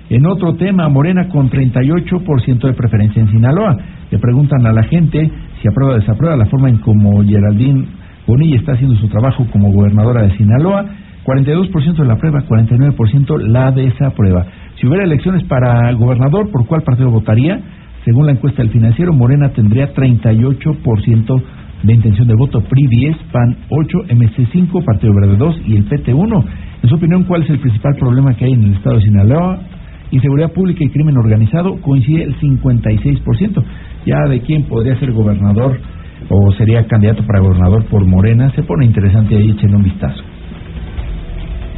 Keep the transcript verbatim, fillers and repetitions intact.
En otro tema, Morena con treinta y ocho por ciento de preferencia en Sinaloa. Le preguntan a la gente si aprueba o desaprueba la forma en como Geraldine Bonilla está haciendo su trabajo como gobernadora de Sinaloa. cuarenta y dos por ciento la aprueba, cuarenta y nueve por ciento la desaprueba. Si hubiera elecciones para gobernador, ¿por cuál partido votaría? Según la encuesta del Financiero, Morena tendría treinta y ocho por ciento de intención de voto, P R I diez, P A N ocho, M C cinco, Partido Verde dos y el P T uno. En su opinión, ¿cuál es el principal problema que hay en el estado de Sinaloa? Inseguridad pública y crimen organizado, coincide el cincuenta y seis por ciento. Ya de quién podría ser gobernador o sería candidato para gobernador por Morena, se pone interesante ahí, echen un vistazo.